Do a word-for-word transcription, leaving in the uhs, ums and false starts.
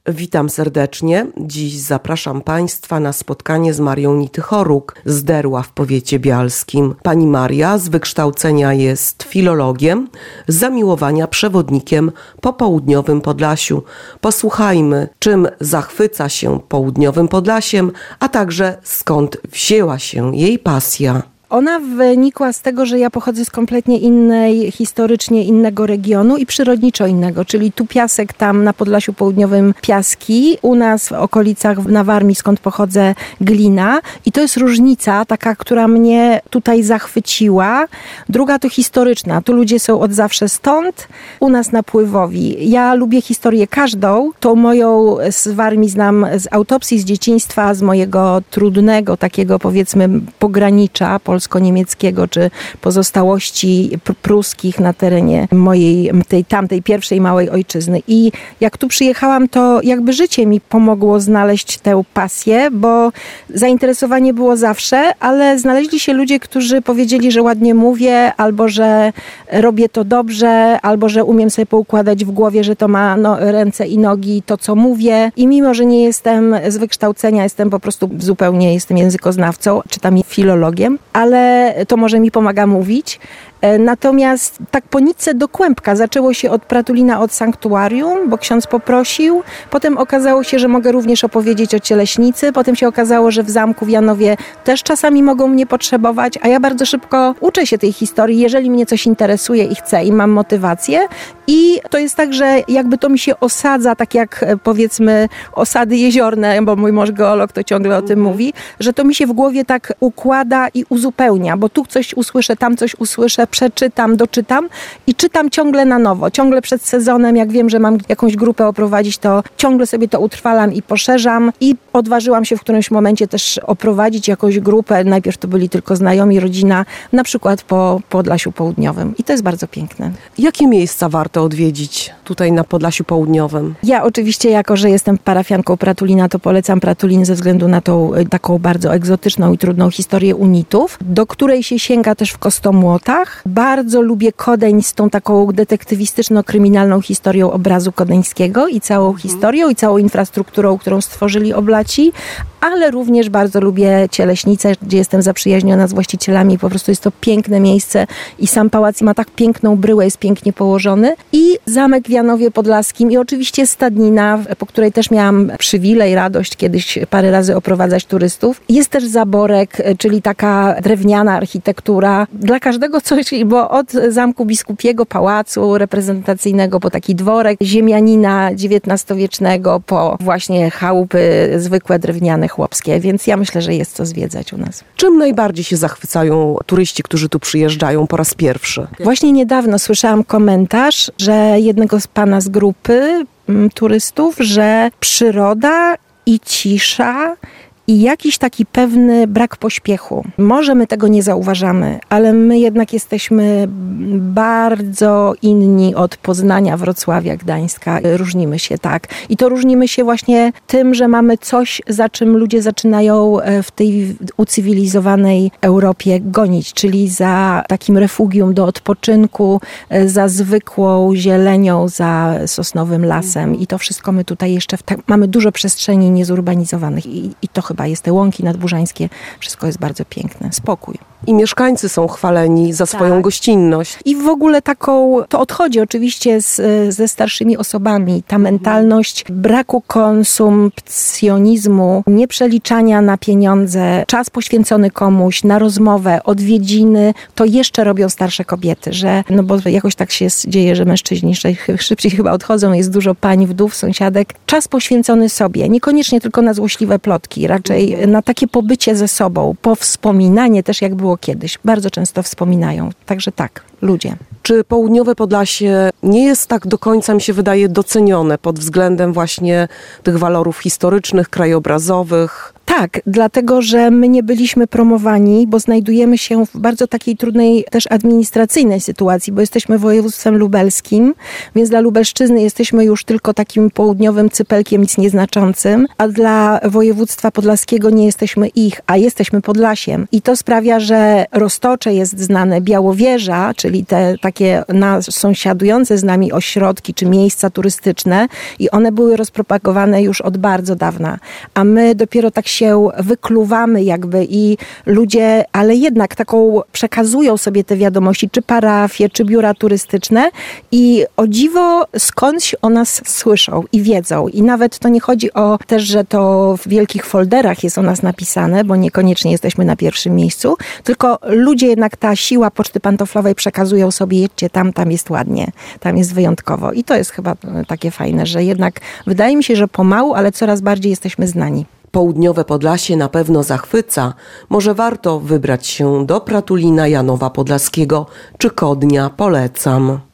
Witam serdecznie. Dziś zapraszam Państwa na spotkanie z Marią Nitychoruk z Derła w powiecie bialskim. Pani Maria z wykształcenia jest filologiem, z zamiłowania przewodnikiem po południowym Podlasiu. Posłuchajmy, czym zachwyca się południowym Podlasiem, a także skąd wzięła się jej pasja. Ona wynikła z tego, że ja pochodzę z kompletnie innej, historycznie innego regionu i przyrodniczo innego, czyli tu piasek, tam na Podlasiu Południowym piaski, u nas w okolicach na Warmii, skąd pochodzę, glina. I to jest różnica taka, która mnie tutaj zachwyciła. Druga to historyczna. Tu ludzie są od zawsze stąd, u nas napływowi. Ja lubię historię każdą. Tą moją z Warmii znam z autopsji, z dzieciństwa, z mojego trudnego takiego, powiedzmy, pogranicza polsko-niemieckiego, czy pozostałości pr- pruskich na terenie mojej, tej tamtej pierwszej małej ojczyzny. I jak tu przyjechałam, to jakby życie mi pomogło znaleźć tę pasję, bo zainteresowanie było zawsze, ale znaleźli się ludzie, którzy powiedzieli, że ładnie mówię, albo że robię to dobrze, albo że umiem sobie poukładać w głowie, że to ma no, ręce i nogi, to co mówię. I mimo, że nie jestem z wykształcenia, jestem po prostu zupełnie, jestem językoznawcą, czytam filologiem, ale to może mi pomaga mówić. Natomiast tak po nitce do kłębka zaczęło się od Pratulina od sanktuarium, bo ksiądz poprosił. Potem okazało się, że mogę również opowiedzieć o Cieleśnicy. Potem się okazało, że w zamku w Janowie też czasami mogą mnie potrzebować, a ja bardzo szybko uczę się tej historii, jeżeli mnie coś interesuje i chcę i mam motywację. I to jest tak, że jakby to mi się osadza, tak jak powiedzmy osady jeziorne, bo mój mąż geolog to ciągle o tym mówi, że to mi się w głowie tak układa i uzupełnia, bo tu coś usłyszę, tam coś usłyszę, przeczytam, doczytam i czytam ciągle na nowo. Ciągle przed sezonem, jak wiem, że mam jakąś grupę oprowadzić, to ciągle sobie to utrwalam i poszerzam. I odważyłam się w którymś momencie też oprowadzić jakąś grupę. Najpierw to byli tylko znajomi, rodzina, na przykład po Podlasiu Południowym. I to jest bardzo piękne. Jakie miejsca warto odwiedzić tutaj na Podlasiu Południowym? Ja oczywiście, jako że jestem parafianką Pratulina, to polecam Pratulin ze względu na tą taką bardzo egzotyczną i trudną historię unitów, do której się sięga też w Kostomłotach. Bardzo lubię Kodeń z tą taką detektywistyczno-kryminalną historią obrazu kodeńskiego i całą mhm. historią i całą infrastrukturą, którą stworzyli Oblaci, ale również bardzo lubię Cieleśnicę, gdzie jestem zaprzyjaźniona z właścicielami. Po prostu jest to piękne miejsce i sam pałac ma tak piękną bryłę, jest pięknie położony. I zamek w Janowie Podlaskim i oczywiście Stadnina, po której też miałam przywilej, radość kiedyś parę razy oprowadzać turystów. Jest też Zaborek, czyli taka drewniana architektura. Dla każdego coś, bo od Zamku Biskupiego, pałacu reprezentacyjnego, po taki dworek ziemianina dziewiętnastowiecznego, po właśnie chałupy zwykłe, drewniane, chłopskie, więc ja myślę, że jest co zwiedzać u nas. Czym najbardziej się zachwycają turyści, którzy tu przyjeżdżają po raz pierwszy? Właśnie niedawno słyszałam komentarz, że jednego z pana z grupy m, turystów, że przyroda i cisza i jakiś taki pewny brak pośpiechu. Może my tego nie zauważamy, ale my jednak jesteśmy bardzo inni od Poznania, Wrocławia, Gdańska. Różnimy się, tak. I to różnimy się właśnie tym, że mamy coś, za czym ludzie zaczynają w tej ucywilizowanej Europie gonić, czyli za takim refugium do odpoczynku, za zwykłą zielenią, za sosnowym lasem. I to wszystko my tutaj jeszcze w ta- mamy dużo przestrzeni niezurbanizowanych i, i to chyba jest te łąki nadburzańskie. Wszystko jest bardzo piękne. Spokój. I mieszkańcy są chwaleni za swoją tak. gościnność. I w ogóle taką, to odchodzi oczywiście z, ze starszymi osobami. Ta mentalność braku konsumpcjonizmu, nieprzeliczania na pieniądze, czas poświęcony komuś, na rozmowę, odwiedziny, to jeszcze robią starsze kobiety, że, no bo jakoś tak się dzieje, że mężczyźni szybciej chyba odchodzą, jest dużo pań, wdów, sąsiadek. Czas poświęcony sobie, niekoniecznie tylko na złośliwe plotki, raczej mhm. na takie pobycie ze sobą, powspominanie też jak było kiedyś. Bardzo często wspominają. Także tak, ludzie. Czy południowe Podlasie nie jest tak do końca, mi się wydaje, docenione pod względem właśnie tych walorów historycznych, krajobrazowych? Tak, dlatego, że my nie byliśmy promowani, bo znajdujemy się w bardzo takiej trudnej też administracyjnej sytuacji, bo jesteśmy województwem lubelskim, więc dla Lubelszczyzny jesteśmy już tylko takim południowym cypelkiem, nic nieznaczącym, a dla województwa podlaskiego nie jesteśmy ich, a jesteśmy Podlasiem. I to sprawia, że Roztocze jest znane, Białowieża, czyli te takie na, sąsiadujące z nami ośrodki czy miejsca turystyczne i one były rozpropagowane już od bardzo dawna. A my dopiero tak się wykluwamy jakby i ludzie, ale jednak taką przekazują sobie te wiadomości, czy parafie, czy biura turystyczne i o dziwo skądś o nas słyszą i wiedzą. I nawet to nie chodzi o też, że to w wielkich folderach jest o nas napisane, bo niekoniecznie jesteśmy na pierwszym miejscu, tylko ludzie jednak ta siła Poczty Pantoflowej przekazują sobie, jedźcie tam, tam jest ładnie, tam jest wyjątkowo. I to jest chyba takie fajne, że jednak wydaje mi się, że pomału, ale coraz bardziej jesteśmy znani. Południowe Podlasie na pewno zachwyca. Może warto wybrać się do Pratulina, Janowa Podlaskiego czy Kodnia. Polecam.